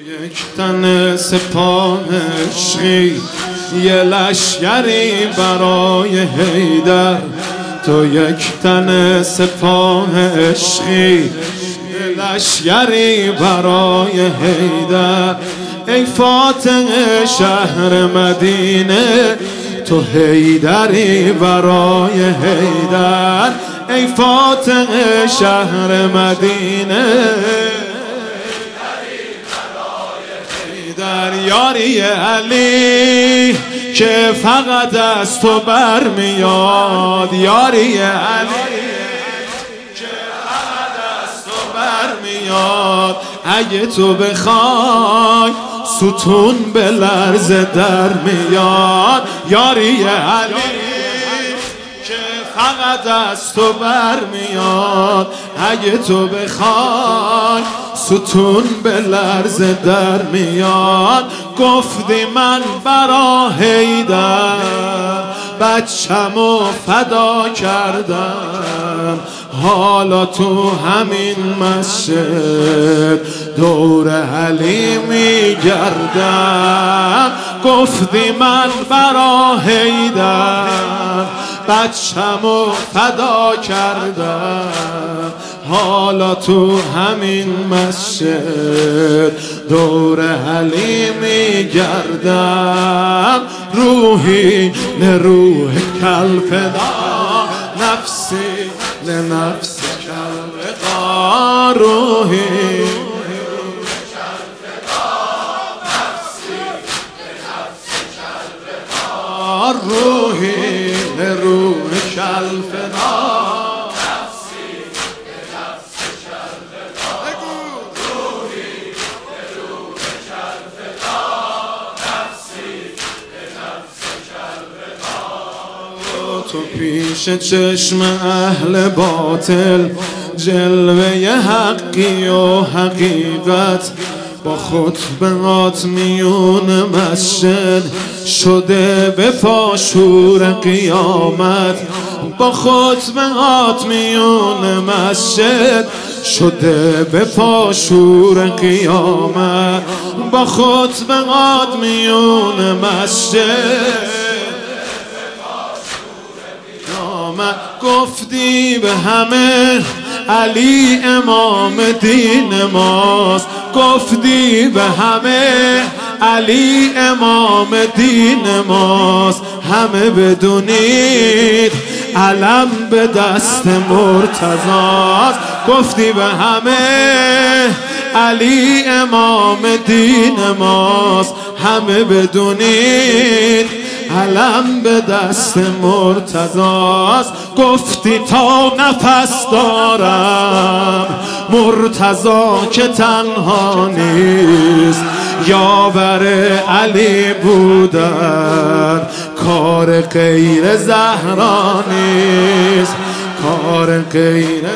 یک تن سپاه عشقی یه لشگری برای حیدر، تو یک تن سپاه عشقی یه لشگری برای حیدر. ای فاتح شهر مدینه تو حیدری برای حیدر. ای فاتح شهر مدینه در یاری علی که فقط از تو برمیاد، یاری علی که فقط از تو برمیاد. اگه تو بخوای ستون به لرزه در میاد، یاری علی که فقط از تو برمیاد. اگه تو بخوای ستون به لرزه در میاد. گفتی من برا حیدر بچه‌مو فدا کردم، حالا تو همین مسجد دور علی میگردم. گفتی من برا حیدر بچه‌مو فدا کردم، حالا تو همین مسجد دور علی میگردم. روحی لروح کل فدا، نفسی لنفس کل فدا. روحی روحی لروح کل فدا، نفسی لنفس کل فدا. روحی لروح کل فدا، نفسی لنفس کل فدا. تو پیش چشم اهل باطل جلوه حقی و حقیقت، با خطبهات میون مسجد شده به پاشور قیامت. با خطبهات میون مسجد شده به پاشور قیامت. با خطبهات میون مسجد گفتی به همه علی امام دین ماست. گفتی به همه علی امام دین ماست. همه بدونید علم به دست مرتضاست. گفتی به همه علی امام دین ماست. همه بدونید علم به دست مرتضاست. گفتی تا نفس دارم مرتضا که تنها نیست، یاور علی بودن کار غیر زهرا نیست، کار غیر.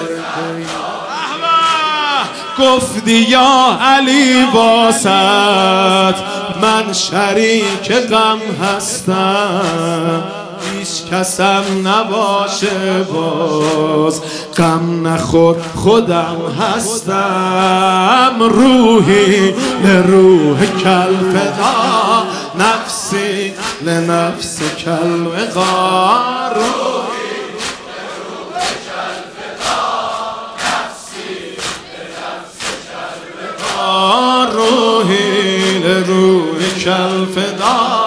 گفتی یا علی واسط من شریک غم هستم، هیچ کسم نباشه باز غم نخور خودم هستم. روحی لروح کل فدا، نفسی لنفس کل وقار. روحی لروح کل فدا، نفسی لنفس کل وقار. روحی لروح کل فدا.